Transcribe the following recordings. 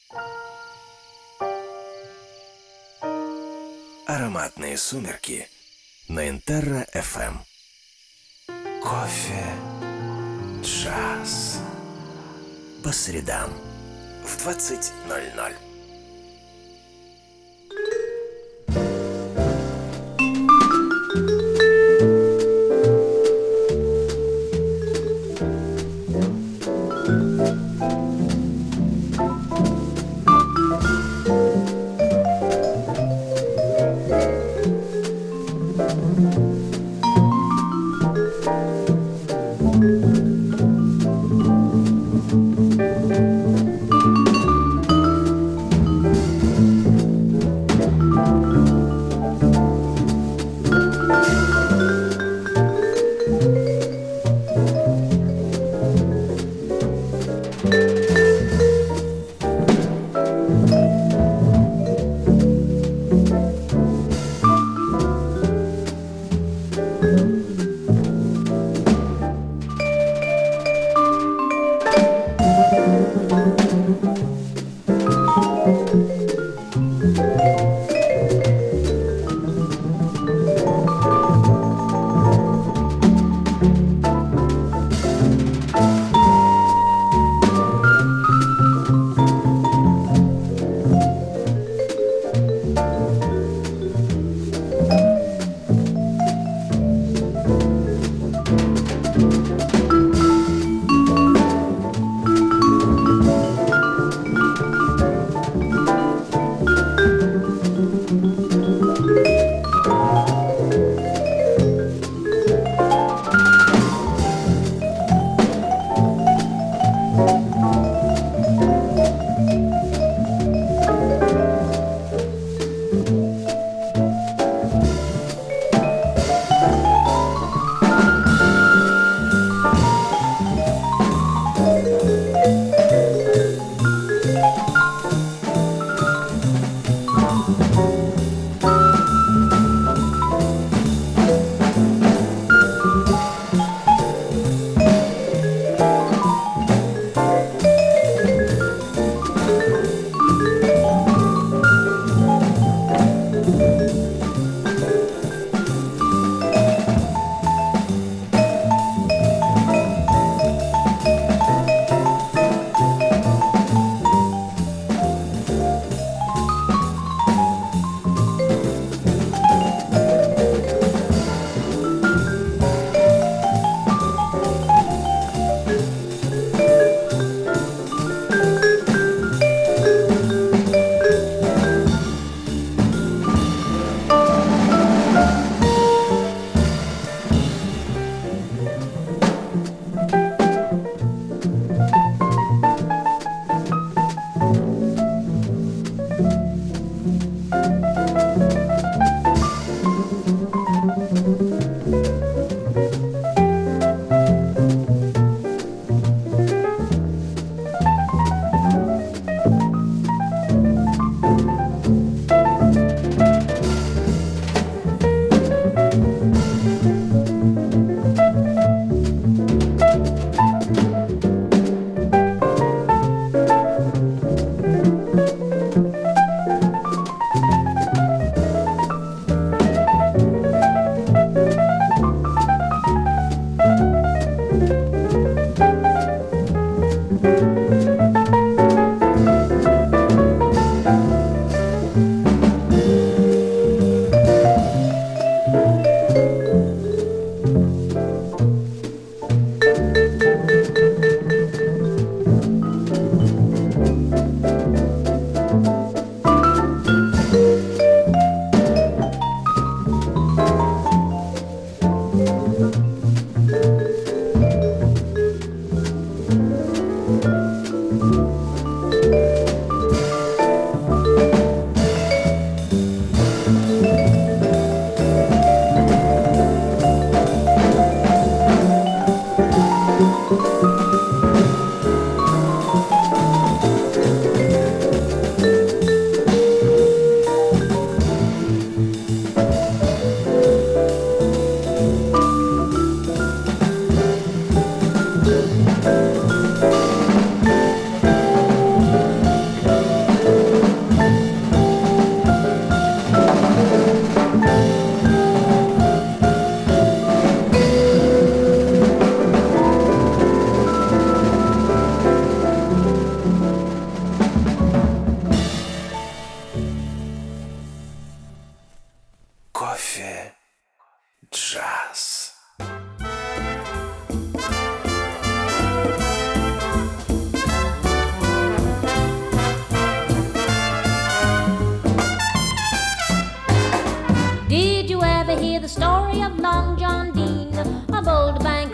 Ароматные сумерки на Интерра-ФМ. Кофе, джаз. По средам в 20:00.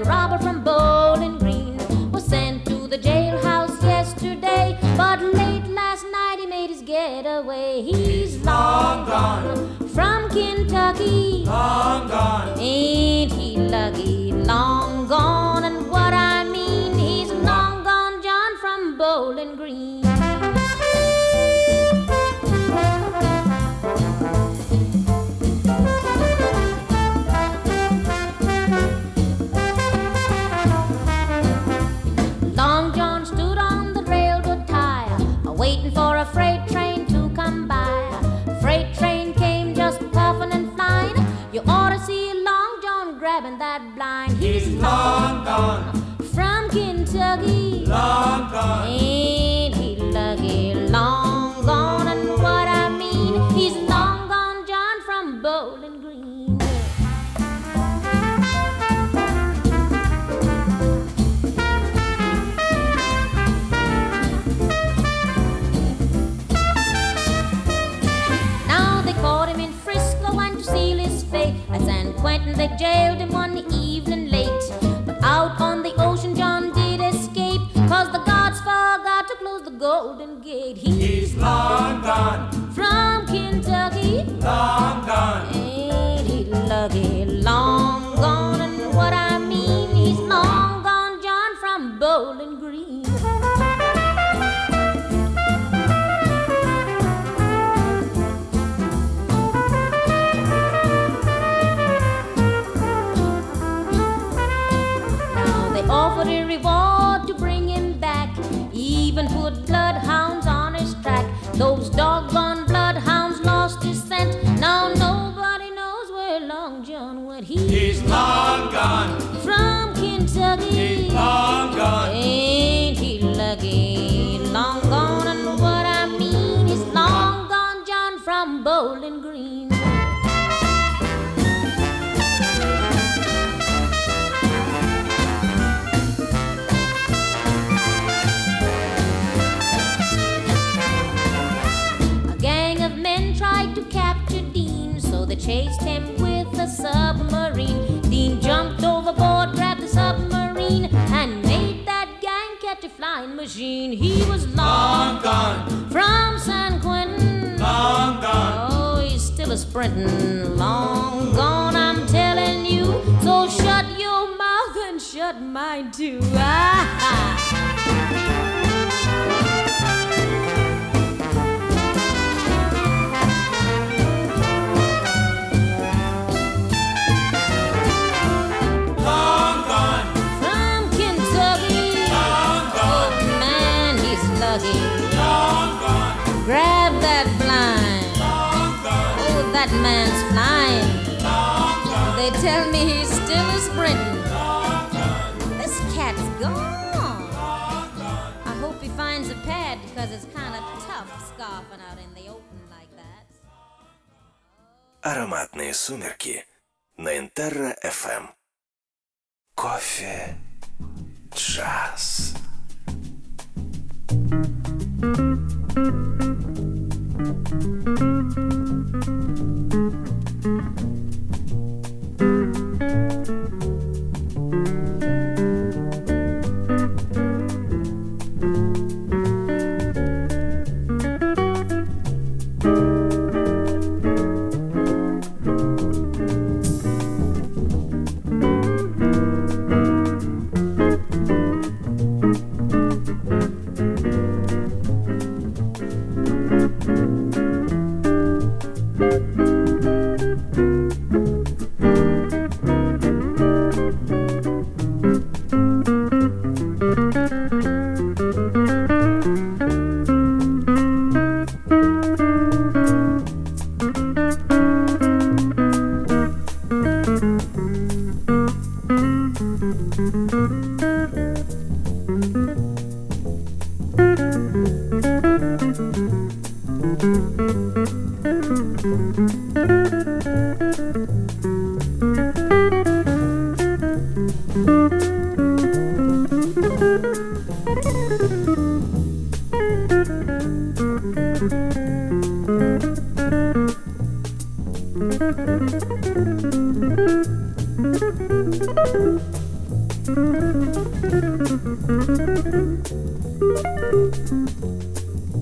a robber from Bowling Green was sent to the jailhouse yesterday, but late last night he made his getaway. He's long gone from Kentucky, long gone. Ain't he lucky? Long gone, and what I mean, he's long gone John from Bowling Green. Long John stood on the railroad tie, waiting for a freight train to come by. Freight train came just puffing and flying. You ought to see Long John grabbing that blind. He's long gone from Kentucky, long gone. Ain't he lucky? Long gone, and what I mean, he's long gone John from Bowling Green. Now they caught him in Frisco, and to seal his fate at San Quentin they jailed him one evening late. But out on the ocean John did escape, 'cause the gods forgot to close the Golden Gate. He's long gone from Kentucky, long gone. Ain't he lucky? Long gone, and what I mean, he's long gone John from Bowling Green. Offered a reward to bring him back, even put bloodhounds on his track. Those doggone bloodhounds lost his scent. Now nobody knows where Long John went. He's long gone from Kentucky, he's long gone. Ain't he lucky? Long gone, and what I mean is long gone John from Bowling Green. Tried to capture Dean, so they chased him with a submarine. Dean jumped overboard, grabbed the submarine, and made that gang catch a flying machine. He was long gone from San Quentin, long gone. Oh, he's still a sprinting, long gone, I'm telling you. So shut your mouth and shut mine too. Grab that blind. Oh, that man's flying. They tell me he's still a sprinting. This cat's gone. I hope he finds a pad, because it's kind of tough scarfing out in the open like that. Ароматные сумерки на Интерра FM. Кофе джаз.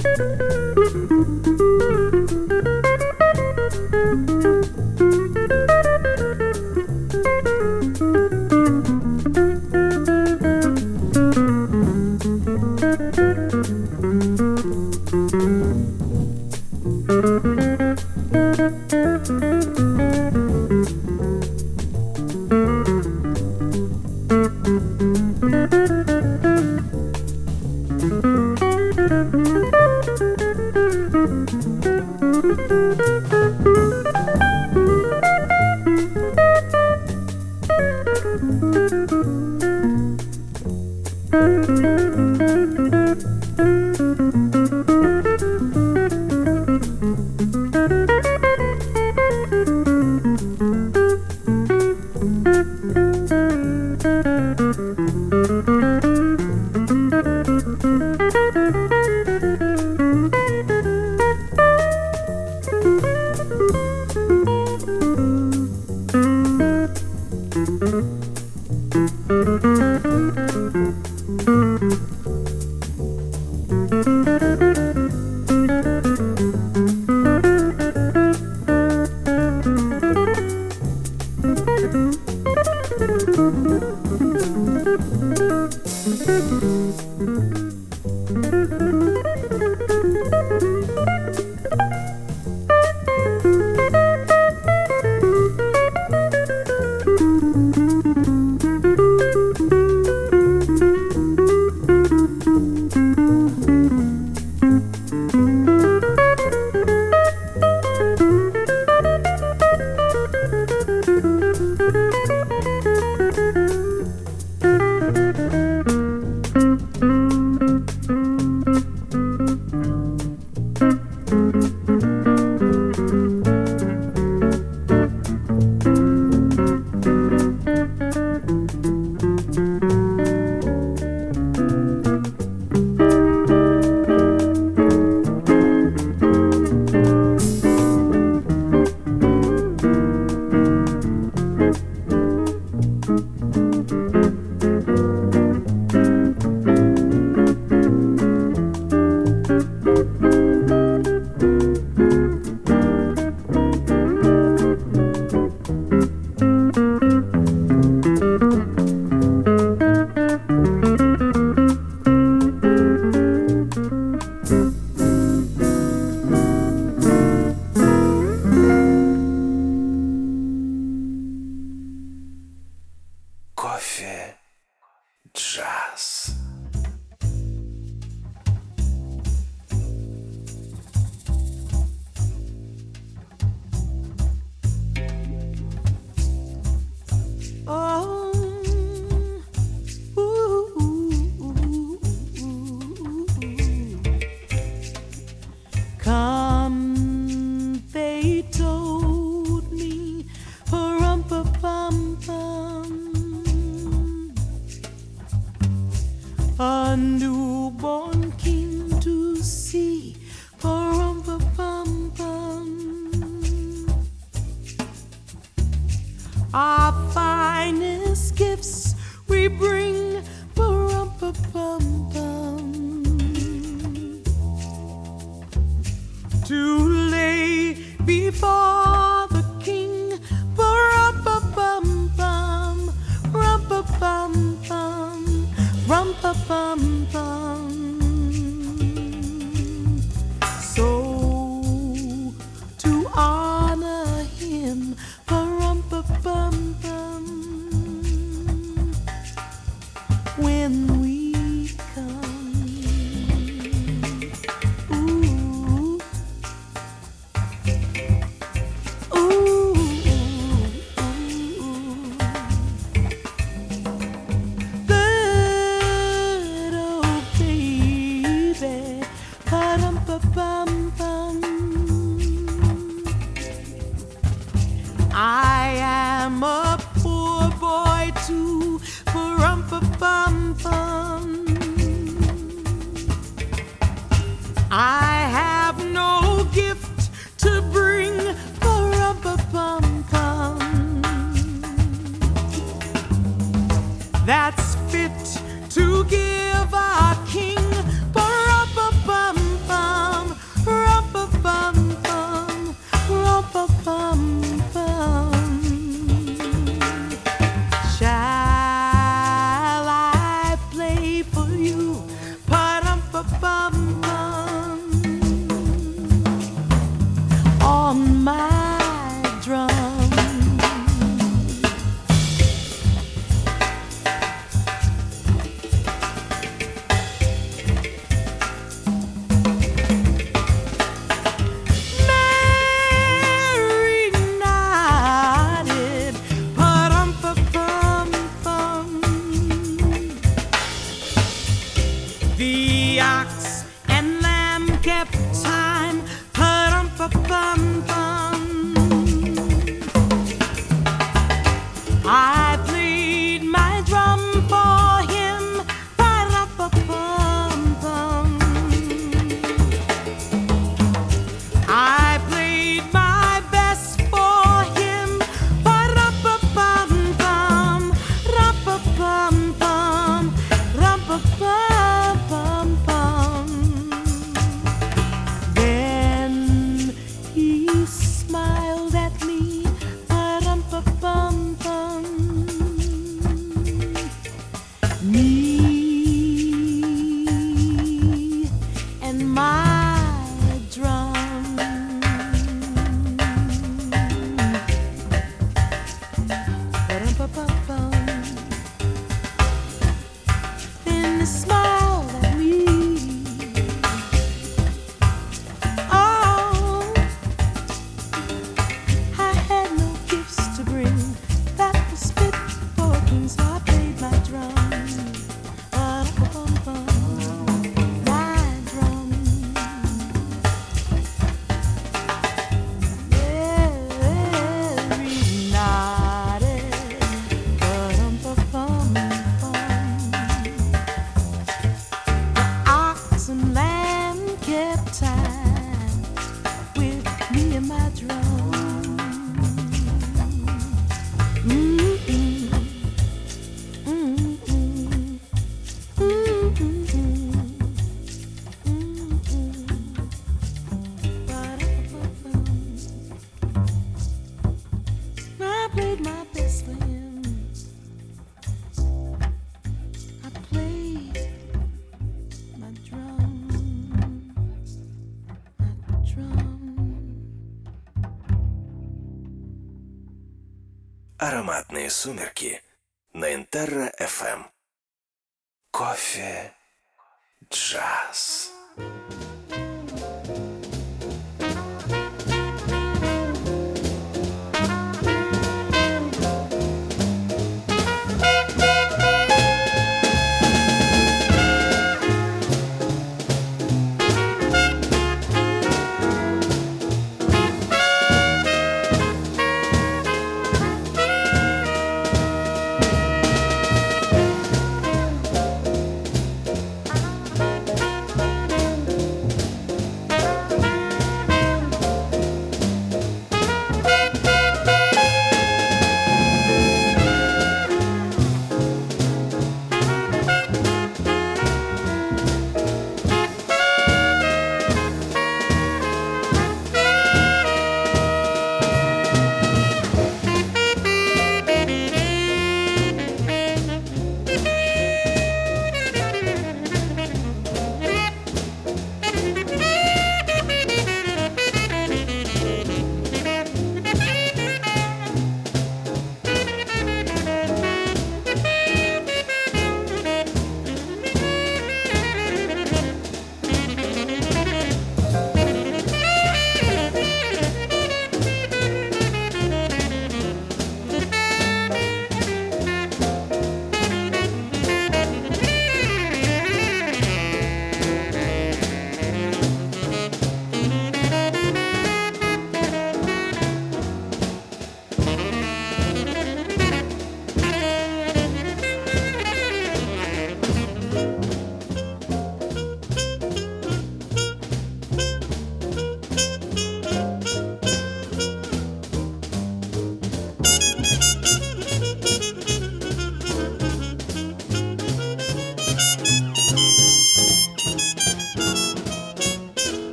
that's fit to give our king. Ba-rum-pa-bum-bum. kept time. Pa-dum-pa-bum-bum. I played my drum for him. Pa-dum-pa-bum-bum. I played my best for him. Pa-dum-pa-bum-bum. Rum-pa-bum-bum. Rum-pa-bum-bum-bum. Then he smiled at me. Pa-dum-pa-bum-bum. Me and my drum. Ba-dum-pa-bum-bum. Then he smiled at me. Oh, I had no gifts to bring that was fit for a king, so I played my drum. Ba-dum-pa-bum-bum. My drum. Every night. Ba-dum-pa-bum-bum. Ox and lamb kept time with me and my drum. Mm-mm. Mm-mm. Mm-mm. Mm-mm. Ba-da-ba-ba-bum. I played my best for him. I played my drum. My drum. Ароматные сумерки на Интерра FM. Кофе, джаз. I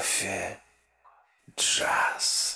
Кофе джаз.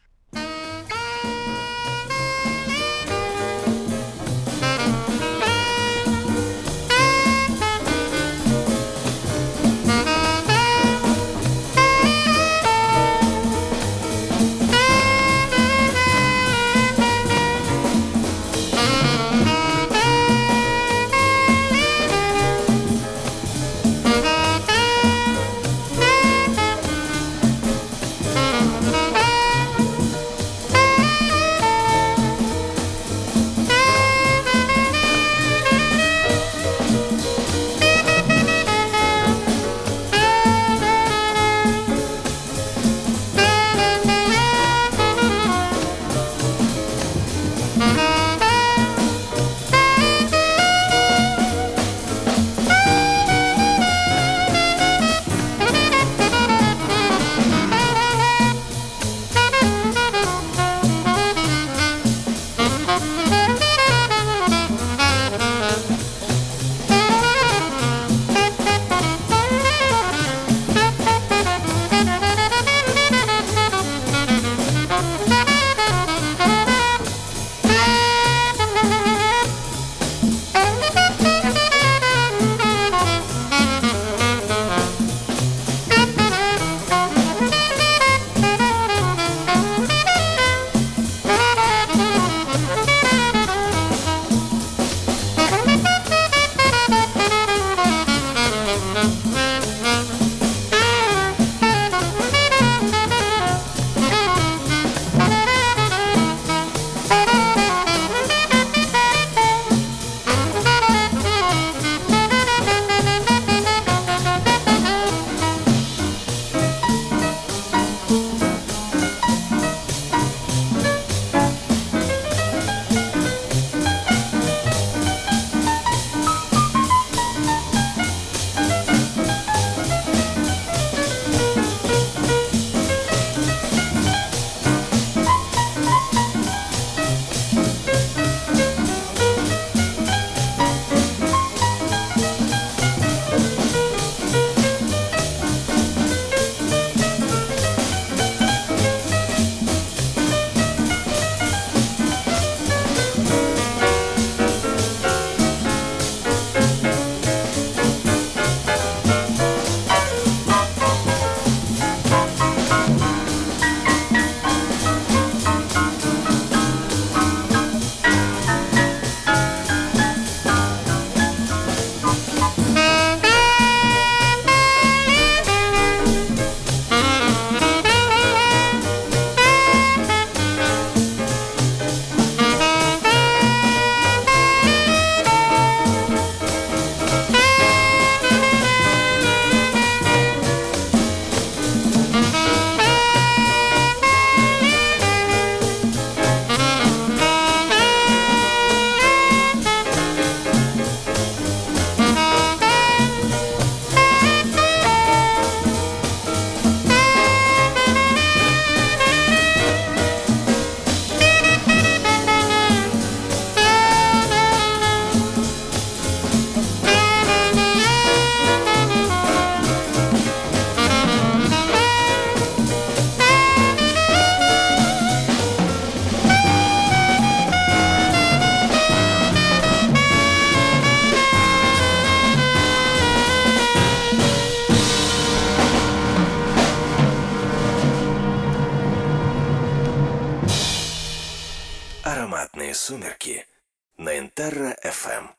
Ароматные сумерки на Интерра FM.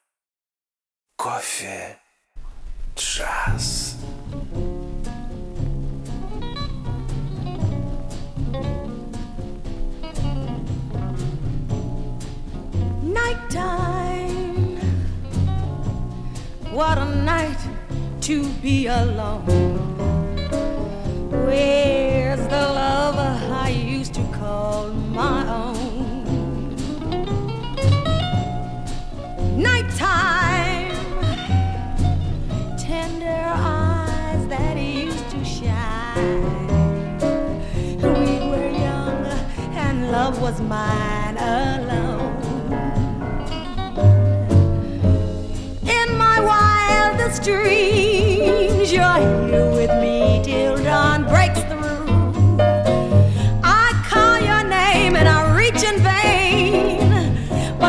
Кофе джаз. Nighttime, what a night to be alone. Where's the lover I used to call my own? Nighttime, tender eyes that used to shine. We were young and love was mine alone. In my wildest dreams, you're here with me till dawn breaks.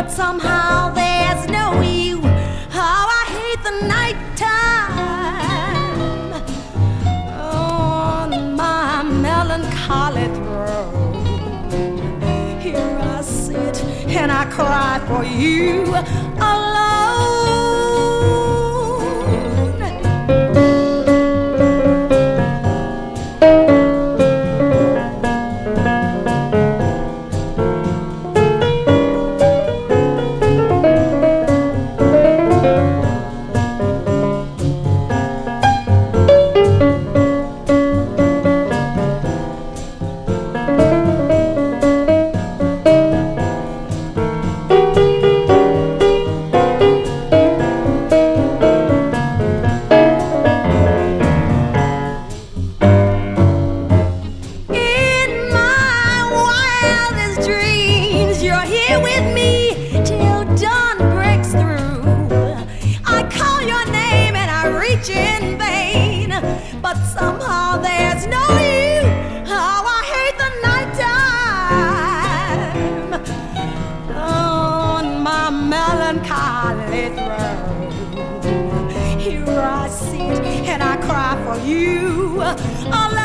somehow there's no you. How I hate the nighttime on my melancholy throne. Here I sit and I cry for you alone. In vain, but somehow there's no you. How I hate the nighttime on my melancholy throne. Here I sit and I cry for you alone.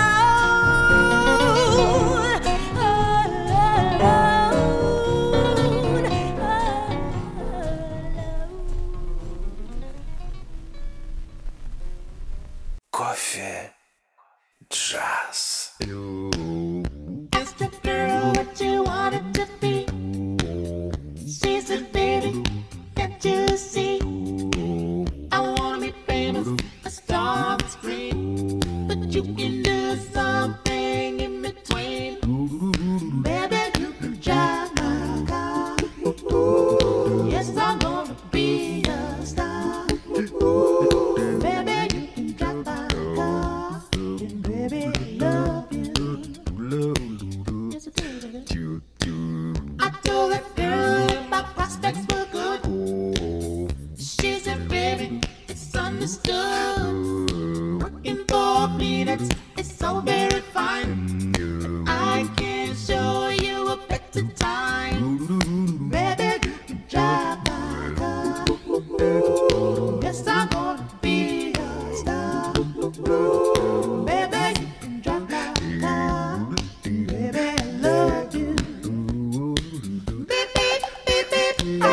Кофе джаз. Ask the girl what you wanted to be. She said, baby, can't you see? I wanna be famous, a star on the screen, but you can do something in between. Baby, you can drive my car. Yes, I'm gonna be a star. Baby, you can drive my car. And baby, I love you. Yes, I do. I told that girl my prospects were good. She said, baby, it's understood. Working for peanuts is so very fine. I can show you a better time. Baby, you can drive my car. Yes, I'm gonna be a star. Baby, you can drive my car. Baby, I love you. Beep, beep, beep, beep, oh.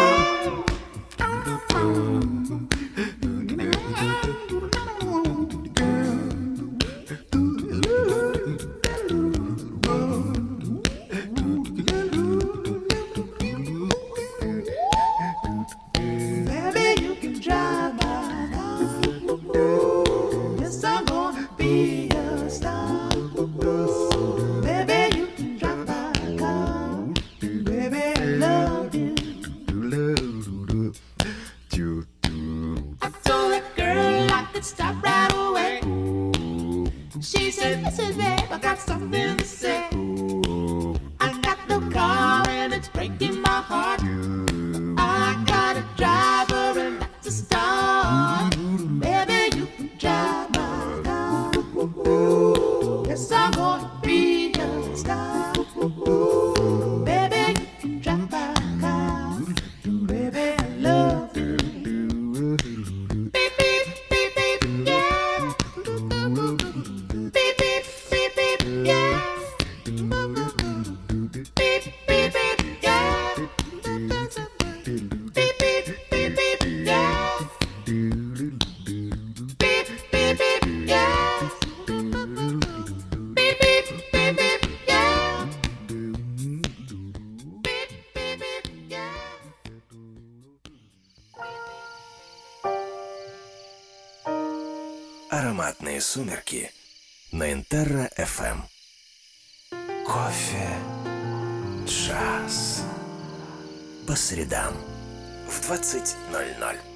Baby, you can drive my car. Yes, I'm gonna be a star. Baby, you can drive my car. Baby, I love you. I told that girl I could stop right away. She said, listen, babe, I got something to say. I got no car and it's breaking my heart. I got a driver and that's a start. Baby, you can drive my car. Yes, I'm gonna be a star. Baby, you can drive my car. Baby, I love you. Beep, beep, beep, beep, yeah. Beep, beep, beep, beep, yeah. Beep, beep, beep, yeah. Beep, beep, beep, beep, yeah. Beep, beep, beep, yeah. Beep, beep, beep, beep, yeah. Beep, beep, beep, yeah. Ароматные сумерки на Интерра FM. Кофе джаз. По средам в 20:00.